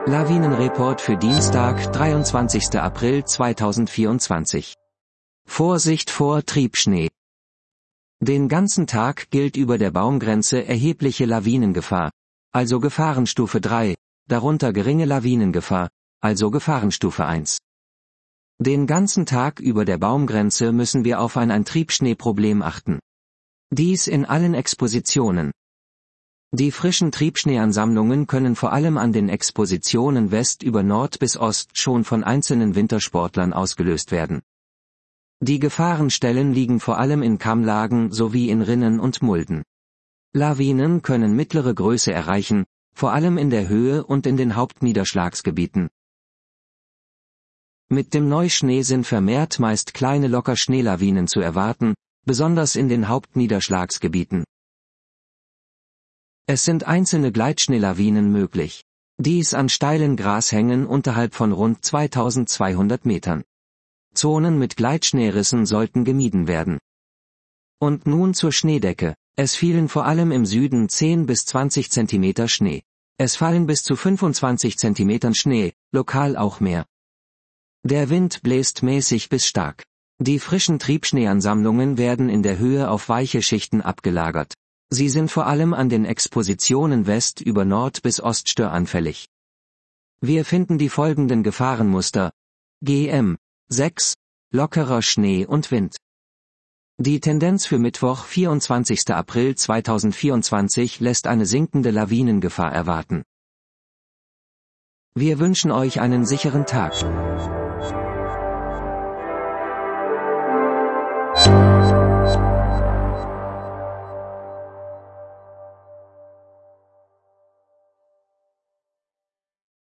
Lawinenreport für Dienstag, 23. April 2024. Vorsicht vor Triebschnee. Den ganzen Tag gilt über der Baumgrenze erhebliche Lawinengefahr, also Gefahrenstufe 3, darunter geringe Lawinengefahr, also Gefahrenstufe 1. Den ganzen Tag über der Baumgrenze müssen wir auf ein Triebschneeproblem achten. Dies in allen Expositionen. Die frischen Triebschneeansammlungen können vor allem an den Expositionen West über Nord bis Ost schon von einzelnen Wintersportlern ausgelöst werden. Die Gefahrenstellen liegen vor allem in Kammlagen sowie in Rinnen und Mulden. Lawinen können mittlere Größe erreichen, vor allem in der Höhe und in den Hauptniederschlagsgebieten. Mit dem Neuschnee sind vermehrt meist kleine Lockerschneelawinen zu erwarten, besonders in den Hauptniederschlagsgebieten. Es sind einzelne Gleitschneelawinen möglich. Dies an steilen Grashängen unterhalb von rund 2200 Metern. Zonen mit Gleitschneerissen sollten gemieden werden. Und nun zur Schneedecke. Es fielen vor allem im Süden 10 bis 20 Zentimeter Schnee. Es fallen bis zu 25 Zentimetern Schnee, lokal auch mehr. Der Wind bläst mäßig bis stark. Die frischen Triebschneeansammlungen werden in der Höhe auf weiche Schichten abgelagert. Sie sind vor allem an den Expositionen West über Nord bis Ost störanfällig. Wir finden die folgenden Gefahrenmuster. GM 6, lockerer Schnee und Wind. Die Tendenz für Mittwoch, 24. April 2024 lässt eine sinkende Lawinengefahr erwarten. Wir wünschen euch einen sicheren Tag.